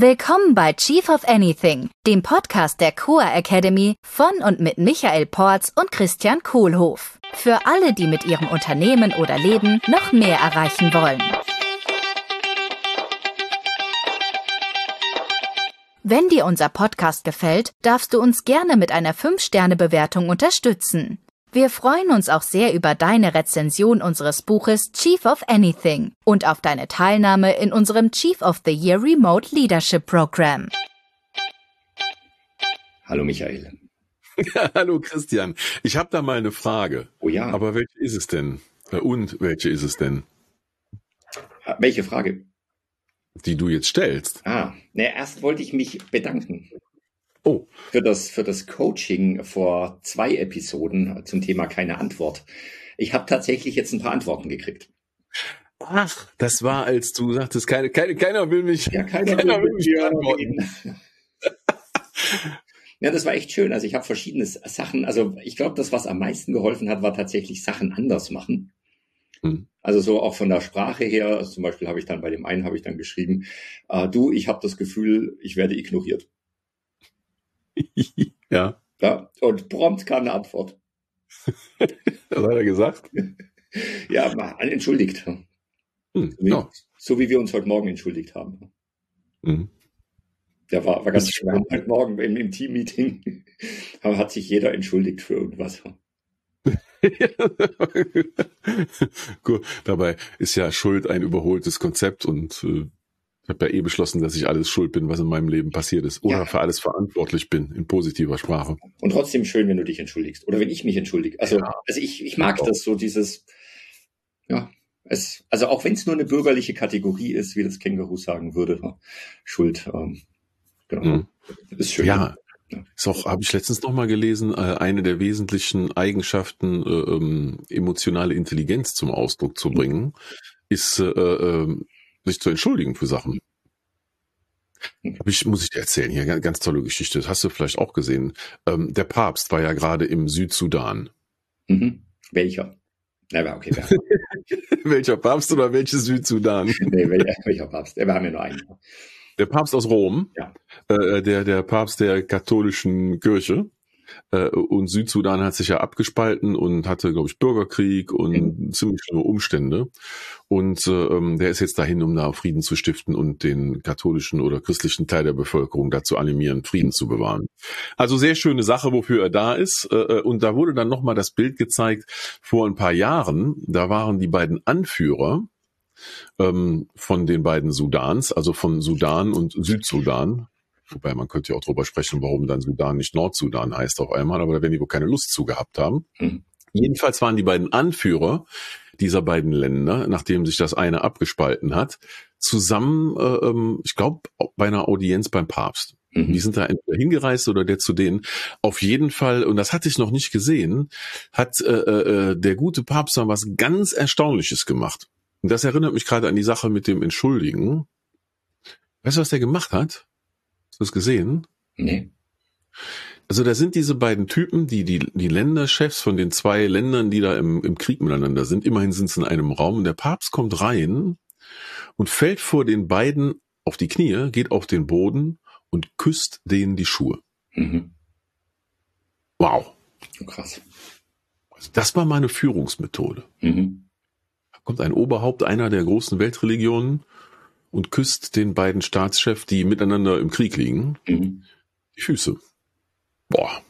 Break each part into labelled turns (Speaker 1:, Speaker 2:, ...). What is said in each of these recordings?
Speaker 1: Willkommen bei Chief of Anything, dem Podcast der Coa Academy von und mit Michael Porz und Christian Kohlhoff. Für alle, die mit ihrem Unternehmen oder Leben noch mehr erreichen wollen. Wenn dir unser Podcast gefällt, darfst du uns gerne mit einer 5-Sterne-Bewertung unterstützen. Wir freuen uns auch sehr über deine Rezension unseres Buches Chief of Anything und auf deine Teilnahme in unserem Chief of the Year Remote Leadership Program.
Speaker 2: Hallo Michael.
Speaker 3: Ja, hallo Christian. Ich habe da mal eine Frage.
Speaker 2: Oh ja.
Speaker 3: Aber welche ist es denn? Und welche ist es denn?
Speaker 2: Welche Frage?
Speaker 3: Die du jetzt stellst.
Speaker 2: Erst wollte ich mich bedanken.
Speaker 3: Oh.
Speaker 2: Für das Coaching vor 2 Episoden zum Thema keine Antwort. Ich habe tatsächlich jetzt ein paar Antworten gekriegt.
Speaker 3: Ach, das war, als du sagtest, keiner will mich.
Speaker 2: Ja, keiner will mich antworten. Ja, das war echt schön. Also ich habe verschiedene Sachen. Also ich glaube, das, was am meisten geholfen hat, war tatsächlich Sachen anders machen. Also so auch von der Sprache her. Also zum Beispiel habe ich dann bei dem einen geschrieben, ich habe das Gefühl, ich werde ignoriert.
Speaker 3: Ja.
Speaker 2: Ja, und prompt kam eine Antwort.
Speaker 3: Was hat er gesagt?
Speaker 2: Ja, entschuldigt. So wie wir uns heute Morgen entschuldigt haben. Der war ganz schön. Heute Morgen im Team-Meeting hat sich jeder entschuldigt für irgendwas.
Speaker 3: Gut, dabei ist ja Schuld ein überholtes Konzept und ich habe ja beschlossen, dass ich alles schuld bin, was in meinem Leben passiert ist. Oder für alles verantwortlich bin, in positiver Sprache.
Speaker 2: Und trotzdem schön, wenn du dich entschuldigst. Oder wenn ich mich entschuldige. Also ich mag das so, dieses, also auch wenn es nur eine bürgerliche Kategorie ist, wie das Känguru sagen würde, Schuld, genau. Ist schön.
Speaker 3: Ja. Ist auch, habe ich letztens noch mal gelesen, eine der wesentlichen Eigenschaften, emotionale Intelligenz zum Ausdruck zu bringen, ist, sich zu entschuldigen für Sachen. Muss ich dir erzählen, hier, ganz tolle Geschichte, das hast du vielleicht auch gesehen. Der Papst war ja gerade im Südsudan.
Speaker 2: Welcher? Okay.
Speaker 3: Welcher Papst oder welches Südsudan?
Speaker 2: Nee, welcher Papst? Wir haben ja nur einen.
Speaker 3: Der Papst aus Rom,
Speaker 2: ja.
Speaker 3: Der Papst der katholischen Kirche. Und Südsudan hat sich ja abgespalten und hatte, glaube ich, Bürgerkrieg und ziemlich schlimme Umstände. Und der ist jetzt dahin, um da Frieden zu stiften und den katholischen oder christlichen Teil der Bevölkerung dazu animieren, Frieden zu bewahren. Also sehr schöne Sache, wofür er da ist. Und da wurde dann nochmal das Bild gezeigt vor ein paar Jahren. Da waren die beiden Anführer von den beiden Sudans, also von Sudan und Südsudan. Wobei man könnte ja auch drüber sprechen, warum dann Sudan nicht Nordsudan heißt auf einmal, aber da werden die wohl keine Lust zu gehabt haben. Jedenfalls waren die beiden Anführer dieser beiden Länder, nachdem sich das eine abgespalten hat, zusammen, ich glaube, bei einer Audienz beim Papst. Die sind da entweder hingereist oder der zu denen. Auf jeden Fall, und das hatte ich noch nicht gesehen, hat der gute Papst dann was ganz Erstaunliches gemacht. Und das erinnert mich gerade an die Sache mit dem Entschuldigen. Weißt du, was der gemacht hat? Hast du das gesehen?
Speaker 2: Nee.
Speaker 3: Also da sind diese beiden Typen, die Länderchefs von den 2 Ländern, die da im Krieg miteinander sind. Immerhin sind sie in einem Raum. Und der Papst kommt rein und fällt vor den beiden auf die Knie, geht auf den Boden und küsst denen die Schuhe. Wow.
Speaker 2: Krass.
Speaker 3: Also das war meine Führungsmethode. Da kommt ein Oberhaupt einer der großen Weltreligionen und küsst den beiden Staatschefs, die miteinander im Krieg liegen, die Füße. Boah.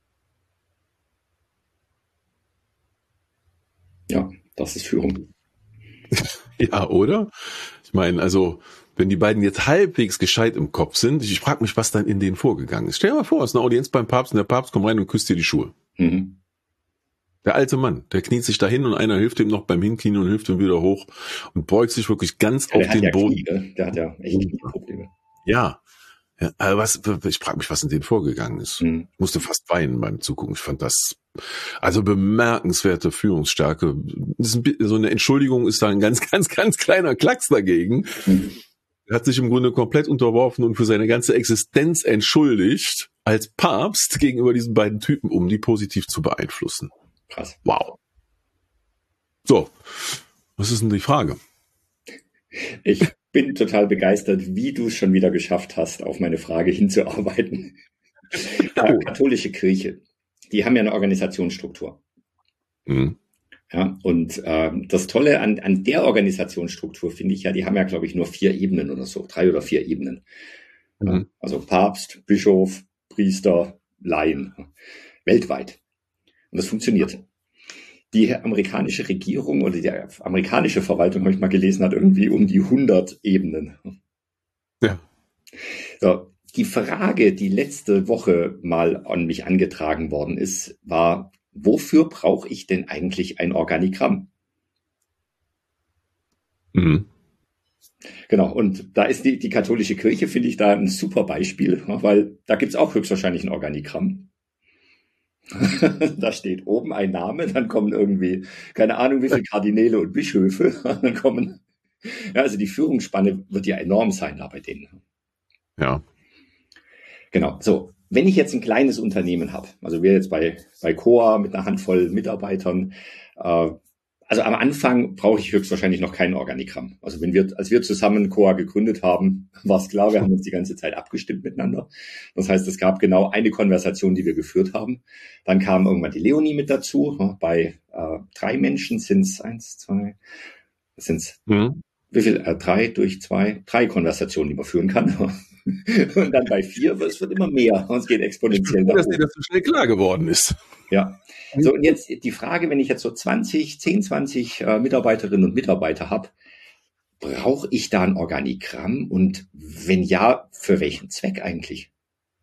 Speaker 2: Ja, das ist Führung.
Speaker 3: Ja, oder? Ich meine, also, wenn die beiden jetzt halbwegs gescheit im Kopf sind, ich frage mich, was dann in denen vorgegangen ist. Stell dir mal vor, es ist eine Audienz beim Papst und der Papst kommt rein und küsst dir die Schuhe. Der alte Mann, der kniet sich dahin und einer hilft ihm noch beim Hinknien und hilft ihm wieder hoch und beugt sich wirklich ganz auf den Boden.
Speaker 2: Knie, der hat ja echt Knieprobleme.
Speaker 3: Ja. Aber ich frage mich, was in denen vorgegangen ist. Ich musste fast weinen beim Zugucken. Ich fand das also bemerkenswerte Führungsstärke. So eine Entschuldigung ist da ein ganz, ganz, ganz kleiner Klacks dagegen. Er hat sich im Grunde komplett unterworfen und für seine ganze Existenz entschuldigt als Papst gegenüber diesen beiden Typen, um die positiv zu beeinflussen.
Speaker 2: Krass.
Speaker 3: Wow. So, was ist denn die Frage?
Speaker 2: Ich bin total begeistert, wie du es schon wieder geschafft hast, auf meine Frage hinzuarbeiten. Katholische Kirche, die haben ja eine Organisationsstruktur. Mhm. Ja, und das Tolle an der Organisationsstruktur finde ich ja, die haben ja, glaube ich, nur 4 Ebenen oder so, 3 oder 4 Ebenen. Mhm. Also Papst, Bischof, Priester, Laien, weltweit. Und das funktioniert. Die amerikanische Regierung oder die amerikanische Verwaltung, habe ich mal gelesen, hat irgendwie um die 100 Ebenen. Ja. So, die Frage, die letzte Woche mal an mich angetragen worden ist, war, wofür brauche ich denn eigentlich ein Organigramm? Mhm. Genau, und da ist die katholische Kirche, finde ich, da ein super Beispiel, weil da gibt es auch höchstwahrscheinlich ein Organigramm. Da steht oben ein Name, dann kommen irgendwie, keine Ahnung, wie viele Kardinäle und Bischöfe, dann kommen, ja, also die Führungsspanne wird ja enorm sein da bei denen. Ja. Genau, so, wenn ich jetzt ein kleines Unternehmen habe, also wir jetzt bei Coa mit einer Handvoll Mitarbeitern, also am Anfang brauche ich höchstwahrscheinlich noch kein Organigramm. Also als wir zusammen Coa gegründet haben, war es klar, wir haben uns die ganze Zeit abgestimmt miteinander. Das heißt, es gab genau eine Konversation, die wir geführt haben. Dann kam irgendwann die Leonie mit dazu. Bei 3 Menschen sind es 1, 2, wie viel? 3 durch 2? 3 Konversationen, die man führen kann. Und dann bei 4, es wird immer mehr. Es geht exponentiell nach oben.
Speaker 3: Dass dir das so schnell klar geworden ist.
Speaker 2: Ja. So, und jetzt die Frage, wenn ich jetzt so 20 Mitarbeiterinnen und Mitarbeiter habe, brauche ich da ein Organigramm? Und wenn ja, für welchen Zweck eigentlich?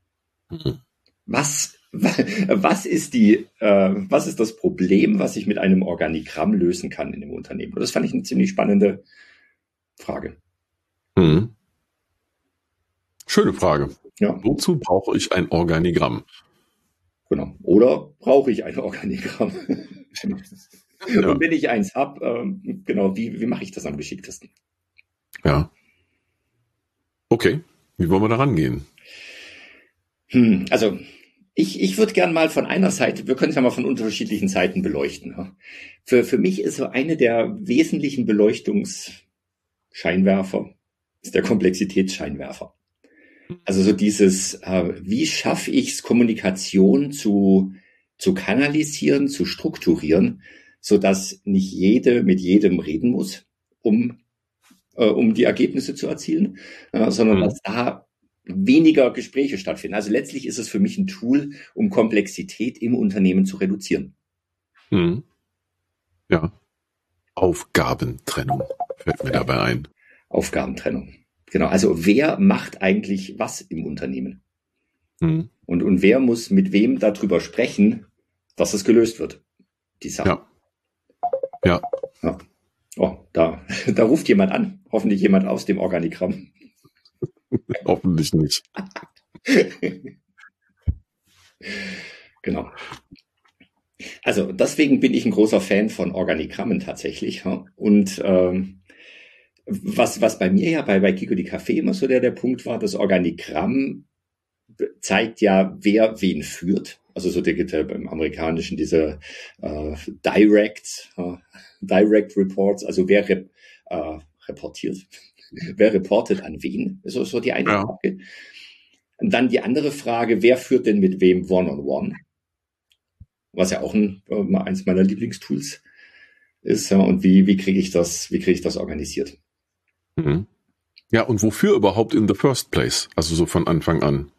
Speaker 2: Was ist das Problem, was ich mit einem Organigramm lösen kann in dem Unternehmen? Und das fand ich eine ziemlich spannende Frage.
Speaker 3: Mhm. Schöne Frage. Ja. Wozu brauche ich ein Organigramm?
Speaker 2: Genau. Oder brauche ich ein Organigramm? Ja. Und wenn ich eins habe, genau, wie mache ich das am geschicktesten?
Speaker 3: Ja. Okay. Wie wollen wir da rangehen?
Speaker 2: Also, ich würde gern mal von einer Seite, wir können es ja mal von unterschiedlichen Seiten beleuchten. Ja. Für mich ist so eine der wesentlichen Beleuchtungsscheinwerfer, ist der Komplexitätsscheinwerfer. Also so dieses, wie schaffe ich es, Kommunikation zu kanalisieren, zu strukturieren, so dass nicht jede mit jedem reden muss, um die Ergebnisse zu erzielen, sondern dass da weniger Gespräche stattfinden. Also letztlich ist es für mich ein Tool, um Komplexität im Unternehmen zu reduzieren.
Speaker 3: Mhm. Ja. Aufgabentrennung fällt mir dabei ein.
Speaker 2: Aufgabentrennung. Genau, also wer macht eigentlich was im Unternehmen? Mhm. Und wer muss mit wem darüber sprechen, dass es gelöst wird, die Sache.
Speaker 3: Ja.
Speaker 2: Oh, da ruft jemand an. Hoffentlich jemand aus dem Organigramm.
Speaker 3: Hoffentlich nicht.
Speaker 2: Genau. Also deswegen bin ich ein großer Fan von Organigrammen tatsächlich. Und was bei mir ja bei Kiko die Café immer so der Punkt war, das Organigramm zeigt ja, wer wen führt. Also so, der gibt ja beim Amerikanischen diese Direct Reports, also wer reportiert, wer reportet an wen, so die eine Frage. Und dann die andere Frage, wer führt denn mit wem One-on-One? Was ja auch eins meiner Lieblingstools ist, ja, und wie kriege ich das organisiert?
Speaker 3: Mhm. Ja, und wofür überhaupt in the first place? Also so von Anfang an.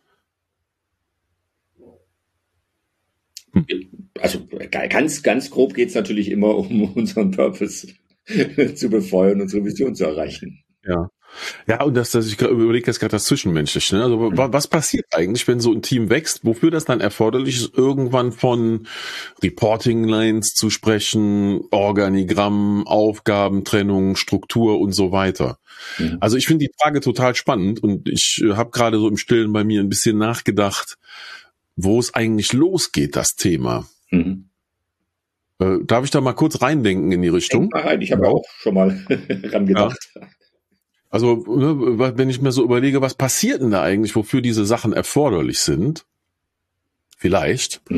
Speaker 2: Also ganz grob geht es natürlich immer um unseren Purpose zu befeuern, unsere Vision zu erreichen.
Speaker 3: Ja, und ich überlege jetzt gerade das Zwischenmenschliche. Ne? Also was passiert eigentlich, wenn so ein Team wächst? Wofür das dann erforderlich ist, irgendwann von Reporting Lines zu sprechen, Organigramm, Aufgabentrennung, Struktur und so weiter. Mhm. Also ich finde die Frage total spannend und ich habe gerade so im Stillen bei mir ein bisschen nachgedacht, wo es eigentlich losgeht, das Thema. Mhm. Darf ich da mal kurz reindenken in die Richtung?
Speaker 2: Denk mal rein, ich habe auch schon mal ran gedacht. Ja.
Speaker 3: Also, wenn ich mir so überlege, was passiert denn da eigentlich, wofür diese Sachen erforderlich sind,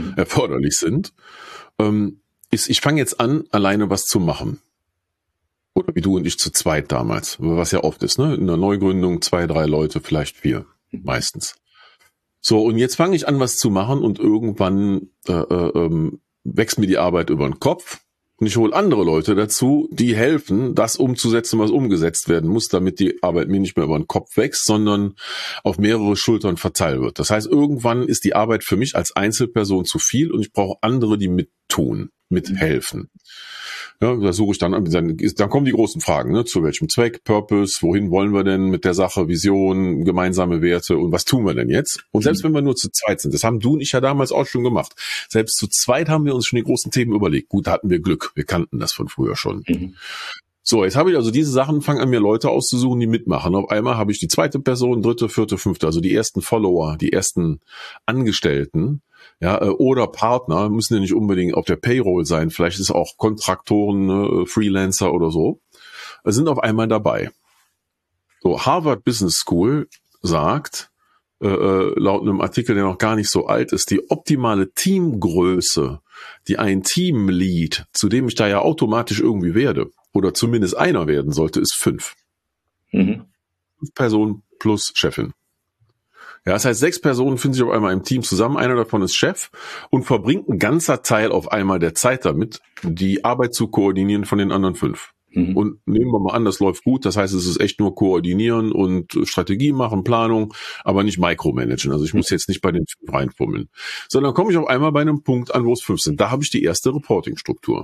Speaker 3: erforderlich sind, ich fange jetzt an, alleine was zu machen. Oder wie du und ich zu zweit damals, was ja oft ist, ne? In der Neugründung 2, 3 Leute, vielleicht 4, meistens. So, und jetzt fange ich an, was zu machen und irgendwann wächst mir die Arbeit über den Kopf. Und ich hole andere Leute dazu, die helfen, das umzusetzen, was umgesetzt werden muss, damit die Arbeit mir nicht mehr über den Kopf wächst, sondern auf mehrere Schultern verteilt wird. Das heißt, irgendwann ist die Arbeit für mich als Einzelperson zu viel und ich brauche andere, die mittun, mithelfen. Ja, da suche ich dann kommen die großen Fragen, ne? Zu welchem Zweck, Purpose, wohin wollen wir denn mit der Sache, Vision, gemeinsame Werte und was tun wir denn jetzt? Und selbst wenn wir nur zu zweit sind, das haben du und ich ja damals auch schon gemacht, selbst zu zweit haben wir uns schon die großen Themen überlegt. Gut, da hatten wir Glück, wir kannten das von früher schon. So, jetzt habe ich also diese Sachen, fangen an mir Leute auszusuchen, die mitmachen. Auf einmal habe ich die zweite Person, dritte, vierte, fünfte, also die ersten Follower, die ersten Angestellten, ja, oder Partner, müssen ja nicht unbedingt auf der Payroll sein, vielleicht ist auch Kontraktoren, ne, Freelancer oder so, sind auf einmal dabei. So, Harvard Business School sagt, laut einem Artikel, der noch gar nicht so alt ist, die optimale Teamgröße, die ein Teamlead, zu dem ich da ja automatisch irgendwie werde, oder zumindest einer werden sollte, ist 5. 5 Personen plus Chefin. Ja, das heißt, 6 Personen finden sich auf einmal im Team zusammen, einer davon ist Chef und verbringt ein ganzer Teil auf einmal der Zeit damit, die Arbeit zu koordinieren von den anderen 5. Und nehmen wir mal an, das läuft gut, das heißt, es ist echt nur koordinieren und Strategie machen, Planung, aber nicht micromanagen. Also ich muss jetzt nicht bei den 5 reinfummeln, sondern komme ich auf einmal bei einem Punkt an, wo es 5 sind. Da habe ich die erste Reporting-Struktur.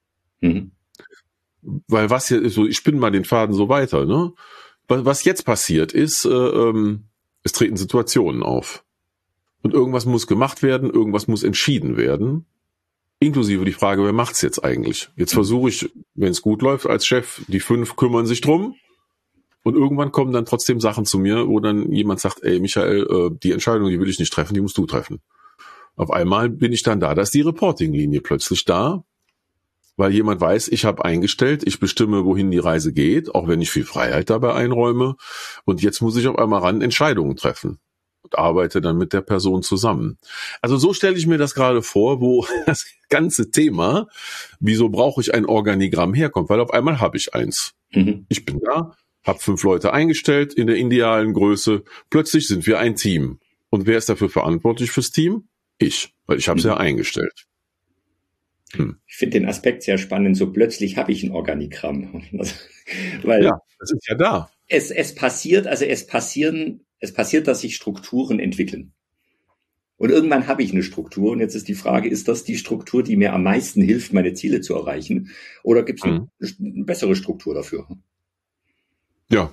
Speaker 3: Weil was hier so, ich spinne mal den Faden so weiter, ne? Was jetzt passiert ist, es treten Situationen auf. Und irgendwas muss gemacht werden, irgendwas muss entschieden werden. Inklusive die Frage, wer macht's jetzt eigentlich? Jetzt versuche ich, wenn es gut läuft, als Chef, die 5 kümmern sich drum. Und irgendwann kommen dann trotzdem Sachen zu mir, wo dann jemand sagt, ey Michael, die Entscheidung, die will ich nicht treffen, die musst du treffen. Auf einmal bin ich dann da ist die Reporting-Linie plötzlich da, weil jemand weiß, ich habe eingestellt, ich bestimme, wohin die Reise geht, auch wenn ich viel Freiheit dabei einräume. Und jetzt muss ich auf einmal ran Entscheidungen treffen und arbeite dann mit der Person zusammen. Also so stelle ich mir das gerade vor, wo das ganze Thema, wieso brauche ich ein Organigramm herkommt, weil auf einmal habe ich eins. Ich bin da, habe 5 Leute eingestellt in der idealen Größe, plötzlich sind wir ein Team. Und wer ist dafür verantwortlich fürs Team? Ich, weil ich habe es ja eingestellt.
Speaker 2: Ich finde den Aspekt sehr spannend, so plötzlich habe ich ein Organigramm. Weil
Speaker 3: ja, das ist ja da.
Speaker 2: Es passiert, dass sich Strukturen entwickeln. Und irgendwann habe ich eine Struktur und jetzt ist die Frage, ist das die Struktur, die mir am meisten hilft, meine Ziele zu erreichen? Oder gibt es eine bessere Struktur dafür?
Speaker 3: Ja.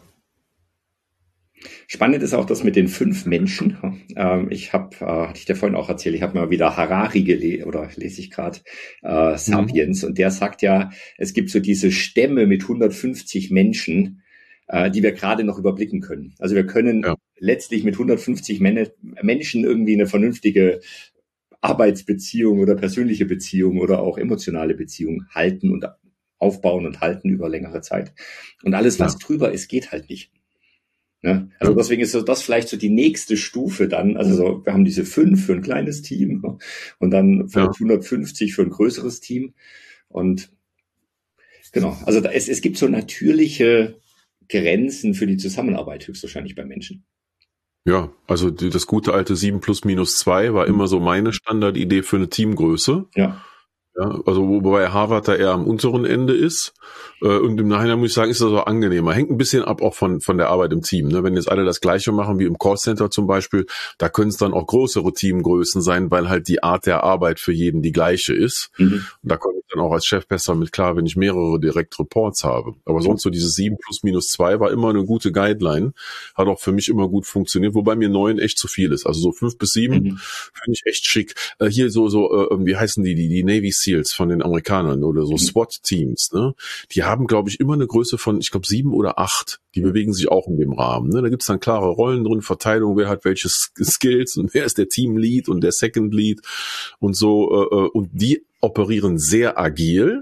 Speaker 2: Spannend ist auch das mit den 5 Menschen. Hatte ich dir vorhin auch erzählt, ich habe mal wieder Harari gelesen, oder lese ich gerade, Sapiens, und der sagt ja, es gibt so diese Stämme mit 150 Menschen, die wir gerade noch überblicken können. Also wir können letztlich mit 150 Menschen irgendwie eine vernünftige Arbeitsbeziehung oder persönliche Beziehung oder auch emotionale Beziehung halten und aufbauen und halten über längere Zeit. Und alles, was drüber ist, geht halt nicht. Ja, also deswegen ist das vielleicht so die nächste Stufe dann. Also so, wir haben diese 5 für ein kleines Team und dann 150 für ein größeres Team. Und genau, also es gibt so natürliche Grenzen für die Zusammenarbeit höchstwahrscheinlich bei Menschen.
Speaker 3: Ja, also das gute alte 7 plus minus 2 war immer so meine Standardidee für eine Teamgröße. Ja. Ja, also wobei Harvard da eher am unteren Ende ist. Und im Nachhinein muss ich sagen, ist das auch angenehmer. Hängt ein bisschen ab auch von der Arbeit im Team. Ne? Wenn jetzt alle das Gleiche machen wie im Callcenter zum Beispiel, da können es dann auch größere Teamgrößen sein, weil halt die Art der Arbeit für jeden die gleiche ist. Und da komme ich dann auch als Chef besser mit klar, wenn ich mehrere Direct Reports habe. Aber sonst so dieses 7 plus minus 2 war immer eine gute Guideline. Hat auch für mich immer gut funktioniert, wobei mir 9 echt zu viel ist. Also so 5 bis 7 finde ich echt schick. Hier wie heißen die Navy Seals von den Amerikanern oder so SWAT-Teams, ne? Die haben, glaube ich, immer eine Größe von, ich glaube, 7 oder 8. Die bewegen sich auch in dem Rahmen. Ne? Da gibt es dann klare Rollen drin, Verteilung, wer hat welche Skills und wer ist der Team-Lead und der Second-Lead und so. Und die operieren sehr agil.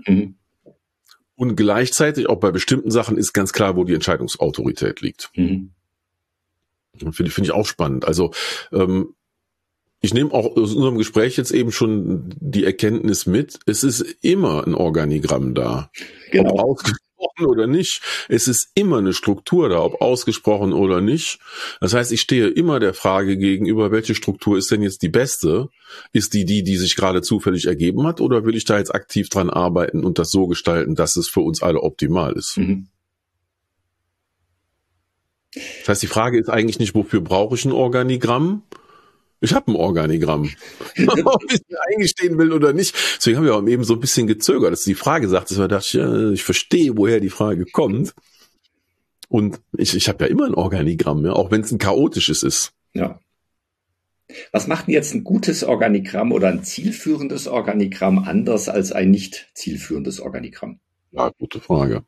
Speaker 3: Und gleichzeitig auch bei bestimmten Sachen ist ganz klar, wo die Entscheidungsautorität liegt. Finde ich auch spannend. Also ich nehme auch aus unserem Gespräch jetzt eben schon die Erkenntnis mit, es ist immer ein Organigramm da. Genau. ausgesprochen oder nicht. Es ist immer eine Struktur da, ob ausgesprochen oder nicht. Das heißt, ich stehe immer der Frage gegenüber, welche Struktur ist denn jetzt die beste? Ist die sich gerade zufällig ergeben hat, oder will ich da jetzt aktiv dran arbeiten und das so gestalten, dass es für uns alle optimal ist?
Speaker 2: Mhm.
Speaker 3: Das heißt, die Frage ist eigentlich nicht, wofür brauche ich ein Organigramm? Ich habe ein Organigramm. Ob ich mir eingestehen will oder nicht. Deswegen haben wir auch eben so ein bisschen gezögert, dass du die Frage sagtest, weil ich dachte, ja, ich verstehe, woher die Frage kommt. Und ich habe ja immer ein Organigramm, ja, auch wenn es ein chaotisches ist.
Speaker 2: Ja. Was macht denn jetzt ein gutes Organigramm oder ein zielführendes Organigramm anders als ein nicht zielführendes Organigramm?
Speaker 3: Ja, gute Frage.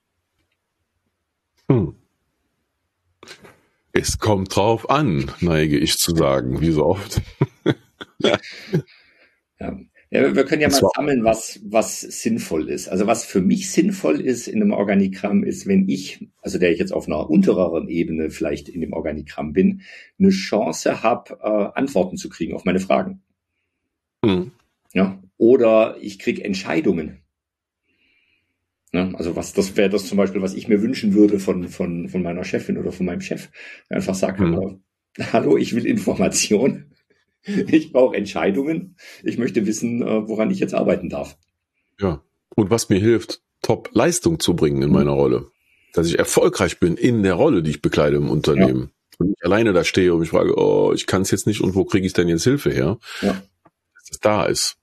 Speaker 3: Es kommt drauf an, neige ich zu sagen, wie so oft.
Speaker 2: Ja, wir können ja mal sammeln, was sinnvoll ist. Also was für mich sinnvoll ist in einem Organigramm ist, wenn ich, also der ich jetzt auf einer untereren Ebene vielleicht in dem Organigramm bin, eine Chance habe, Antworten zu kriegen auf meine Fragen. Ja, oder ich kriege Entscheidungen. Ja, also das wäre das zum Beispiel, was ich mir wünschen würde von meiner Chefin oder von meinem Chef. Der einfach sagt, hallo, ich will Information. Ich brauche Entscheidungen. Ich möchte wissen, woran ich jetzt arbeiten darf.
Speaker 3: Ja, und was mir hilft, Top-Leistung zu bringen in meiner Rolle. Dass ich erfolgreich bin in der Rolle, die ich bekleide im Unternehmen. Ja. Und ich alleine da stehe und mich frage, ich kann es jetzt nicht und wo kriege ich denn jetzt Hilfe her? Ja. Dass es da ist.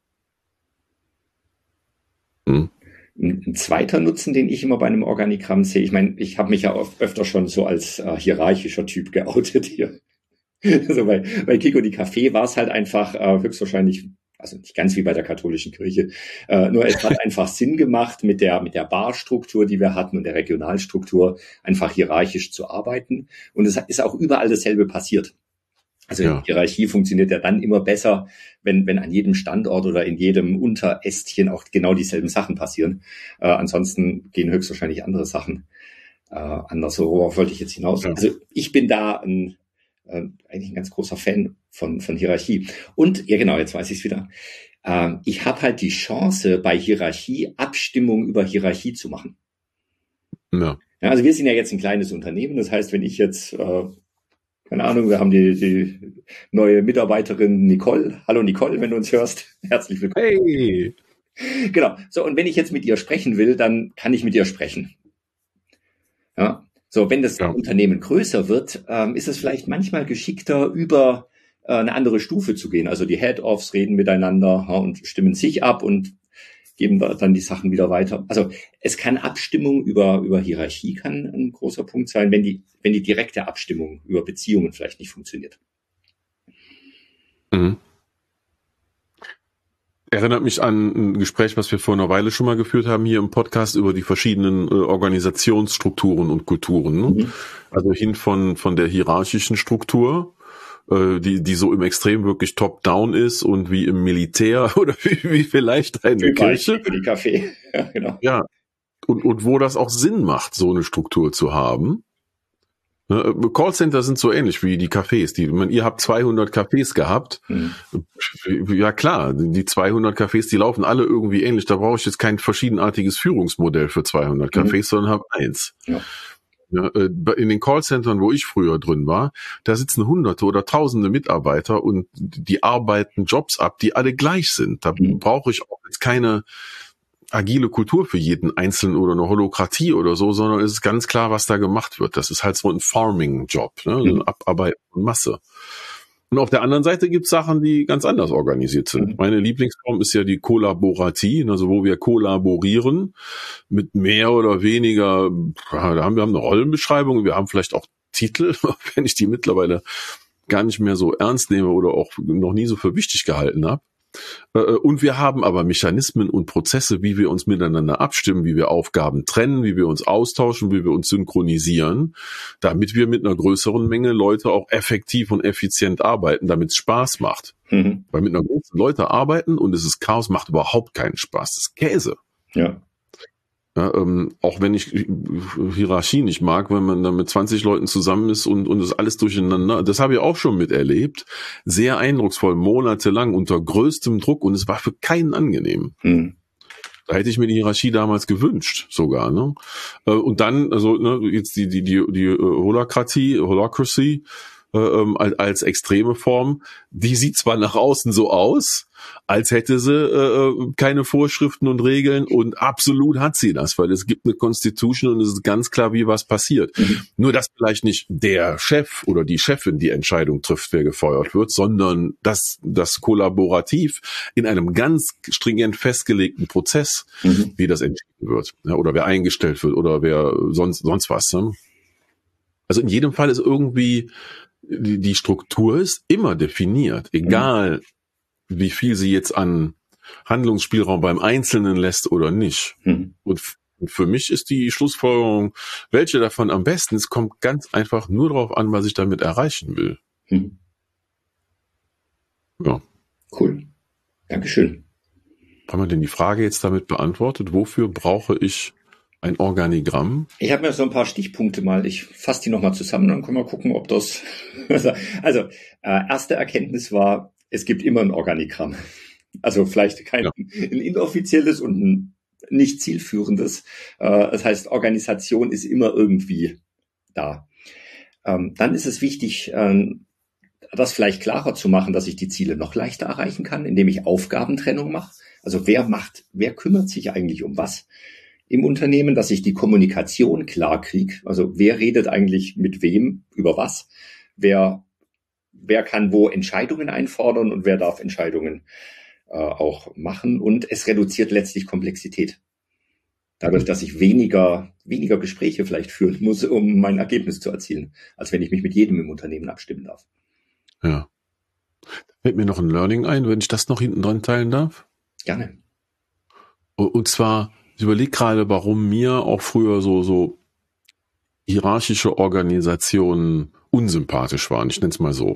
Speaker 2: Ein zweiter Nutzen, den ich immer bei einem Organigramm sehe, ich meine, ich habe mich ja öfter schon so als hierarchischer Typ geoutet hier. Also bei Kiko die Café war es halt einfach höchstwahrscheinlich, also nicht ganz wie bei der katholischen Kirche, nur es hat einfach Sinn gemacht, mit der Barstruktur, die wir hatten und der Regionalstruktur einfach hierarchisch zu arbeiten. Und es ist auch überall dasselbe passiert. Also die Hierarchie funktioniert ja dann immer besser, wenn an jedem Standort oder in jedem Unterästchen auch genau dieselben Sachen passieren. Ansonsten gehen höchstwahrscheinlich andere Sachen anders. Worauf wollte ich jetzt hinaus? Ja. Also ich bin da eigentlich ein ganz großer Fan von Hierarchie. Und, ja genau, jetzt weiß ich es wieder. Ich habe halt die Chance, bei Hierarchie Abstimmung über Hierarchie zu machen. Ja, also wir sind ja jetzt ein kleines Unternehmen. Das heißt, wenn ich jetzt... keine Ahnung, wir haben die neue Mitarbeiterin Nicole. Hallo Nicole, wenn du uns hörst. Herzlich willkommen.
Speaker 3: Hey!
Speaker 2: Genau. So, und wenn ich jetzt mit ihr sprechen will, dann kann ich mit ihr sprechen. Ja. So, wenn das Unternehmen größer wird, ist es vielleicht manchmal geschickter, über eine andere Stufe zu gehen. Also die Head-Offs reden miteinander und stimmen sich ab und geben dann die Sachen wieder weiter. Also es kann Abstimmung über Hierarchie kann ein großer Punkt sein, wenn die direkte Abstimmung über Beziehungen vielleicht nicht funktioniert.
Speaker 3: Erinnert mich an ein Gespräch, was wir vor einer Weile schon mal geführt haben hier im Podcast über die verschiedenen Organisationsstrukturen und Kulturen. Also hin von der hierarchischen Struktur, die so im Extrem wirklich top-down ist und wie im Militär oder wie vielleicht eine Kirche.
Speaker 2: Für die Café. Ja, genau.
Speaker 3: Ja. Und wo das auch Sinn macht, so eine Struktur zu haben. Callcenter sind so ähnlich wie die Cafés. Ihr habt 200 Cafés gehabt. Ja klar, die 200 Cafés, die laufen alle irgendwie ähnlich. Da brauche ich jetzt kein verschiedenartiges Führungsmodell für 200 Cafés, sondern habe eins. Ja. Ja, in den Callcentern, wo ich früher drin war, da sitzen Hunderte oder Tausende Mitarbeiter und die arbeiten Jobs ab, die alle gleich sind. Da brauche ich auch jetzt keine agile Kultur für jeden Einzelnen oder eine Holokratie oder so, sondern es ist ganz klar, was da gemacht wird. Das ist halt so ein Farming-Job, ne? Ein Abarbeiten von Masse. Und auf der anderen Seite gibt es Sachen, die ganz anders organisiert sind. Meine Lieblingsform ist ja die Kollaboratie, also wo wir kollaborieren mit mehr oder weniger, wir haben eine Rollenbeschreibung, wir haben vielleicht auch Titel, wenn ich die mittlerweile gar nicht mehr so ernst nehme oder auch noch nie so für wichtig gehalten habe. Und wir haben aber Mechanismen und Prozesse, wie wir uns miteinander abstimmen, wie wir Aufgaben trennen, wie wir uns austauschen, wie wir uns synchronisieren, damit wir mit einer größeren Menge Leute auch effektiv und effizient arbeiten, damit es Spaß macht. Weil mit einer großen Leute arbeiten und es ist Chaos, macht überhaupt keinen Spaß. Das ist Käse.
Speaker 2: Ja.
Speaker 3: Ja, auch wenn ich Hierarchie nicht mag, wenn man dann mit 20 Leuten zusammen ist und das alles durcheinander, das habe ich auch schon miterlebt, sehr eindrucksvoll, monatelang unter größtem Druck und es war für keinen angenehm. Da hätte ich mir die Hierarchie damals gewünscht, sogar, ne? Und dann, also, ne, jetzt die Holacracy, als extreme Form, die sieht zwar nach außen so aus, als hätte sie keine Vorschriften und Regeln, und absolut hat sie das, weil es gibt eine Constitution und es ist ganz klar, wie was passiert. Nur, dass vielleicht nicht der Chef oder die Chefin die Entscheidung trifft, wer gefeuert wird, sondern dass das kollaborativ in einem ganz stringent festgelegten Prozess, wie das entschieden wird, ja, oder wer eingestellt wird oder wer sonst was. Ne? Also in jedem Fall ist irgendwie die Struktur ist immer definiert, egal wie viel sie jetzt an Handlungsspielraum beim Einzelnen lässt oder nicht. Und für mich ist die Schlussfolgerung, welche davon am besten ist, kommt ganz einfach nur darauf an, was ich damit erreichen will. Ja.
Speaker 2: Cool. Dankeschön.
Speaker 3: Haben wir denn die Frage jetzt damit beantwortet? Wofür brauche ich ein Organigramm?
Speaker 2: Ich habe mir so ein paar Stichpunkte mal, ich fasse die nochmal zusammen, dann können wir gucken, ob das... Also, erste Erkenntnis war, es gibt immer ein Organigramm. Also vielleicht kein ein inoffizielles und ein nicht zielführendes. Das heißt, Organisation ist immer irgendwie da. Dann ist es wichtig, das vielleicht klarer zu machen, dass ich die Ziele noch leichter erreichen kann, indem ich Aufgabentrennung mache. Also wer kümmert sich eigentlich um was im Unternehmen, dass ich die Kommunikation klar kriege. Also wer redet eigentlich mit wem über was? Wer kann wo Entscheidungen einfordern und wer darf Entscheidungen auch machen? Und es reduziert letztlich Komplexität. Dadurch, dass ich weniger Gespräche vielleicht führen muss, um mein Ergebnis zu erzielen, als wenn ich mich mit jedem im Unternehmen abstimmen darf.
Speaker 3: Ja. Fällt mir noch ein Learning ein, wenn ich das noch hinten dran teilen darf?
Speaker 2: Gerne.
Speaker 3: Und zwar, ich überlege gerade, warum mir auch früher so hierarchische Organisationen unsympathisch waren. Ich nenne es mal so.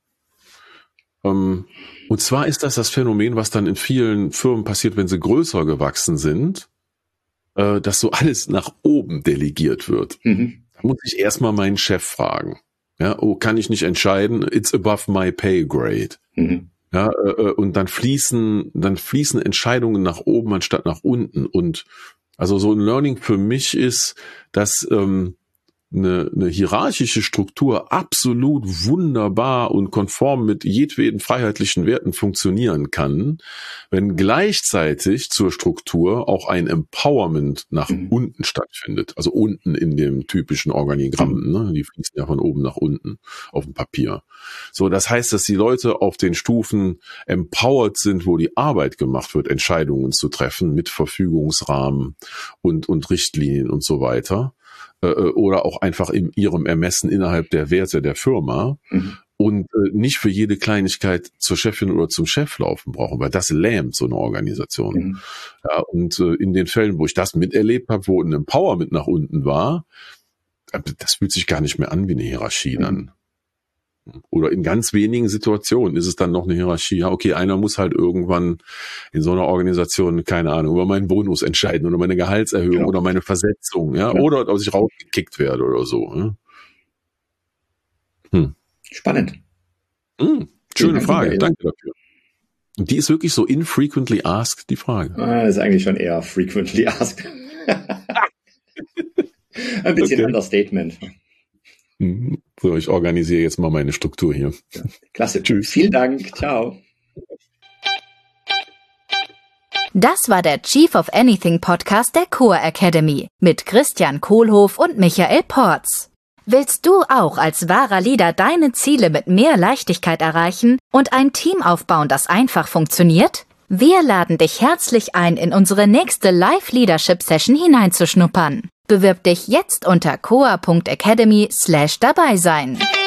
Speaker 3: Und zwar ist das Phänomen, was dann in vielen Firmen passiert, wenn sie größer gewachsen sind, dass so alles nach oben delegiert wird. Da muss ich erstmal meinen Chef fragen. Ja, kann ich nicht entscheiden? It's above my pay grade. Ja, und dann fließen Entscheidungen nach oben anstatt nach unten. Und also so ein Learning für mich ist, dass eine hierarchische Struktur absolut wunderbar und konform mit jedweden freiheitlichen Werten funktionieren kann, wenn gleichzeitig zur Struktur auch ein Empowerment nach unten stattfindet. Also unten in dem typischen Organigramm, ne? Die fließen ja von oben nach unten auf dem Papier. So, das heißt, dass die Leute auf den Stufen empowered sind, wo die Arbeit gemacht wird, Entscheidungen zu treffen mit Verfügungsrahmen und Richtlinien und so weiter. Oder auch einfach in ihrem Ermessen innerhalb der Werte der Firma und nicht für jede Kleinigkeit zur Chefin oder zum Chef laufen brauchen, weil das lähmt so eine Organisation. Ja, und in den Fällen, wo ich das miterlebt habe, wo ein Empowerment nach unten war, das fühlt sich gar nicht mehr an wie eine Hierarchie dann. Oder in ganz wenigen Situationen ist es dann noch eine Hierarchie. Ja, okay, einer muss halt irgendwann in so einer Organisation, keine Ahnung, über meinen Bonus entscheiden oder meine Gehaltserhöhung oder meine Versetzung, ja, oder ob ich rausgekickt werde oder so. Ja?
Speaker 2: Spannend.
Speaker 3: Schöne Frage, danke dafür. Und die ist wirklich so infrequently asked, die Frage.
Speaker 2: Das ist eigentlich schon eher frequently asked. Ein bisschen Understatement.
Speaker 3: So, ich organisiere jetzt mal meine Struktur hier.
Speaker 2: Ja, klasse. Tschüss. Vielen Dank. Ciao.
Speaker 1: Das war der Chief of Anything Podcast der Core Academy mit Christian Kohlhoff und Michael Porz. Willst du auch als wahrer Leader deine Ziele mit mehr Leichtigkeit erreichen und ein Team aufbauen, das einfach funktioniert? Wir laden dich herzlich ein, in unsere nächste Live-Leadership-Session hineinzuschnuppern. Bewirb dich jetzt unter coa.academy/dabei sein.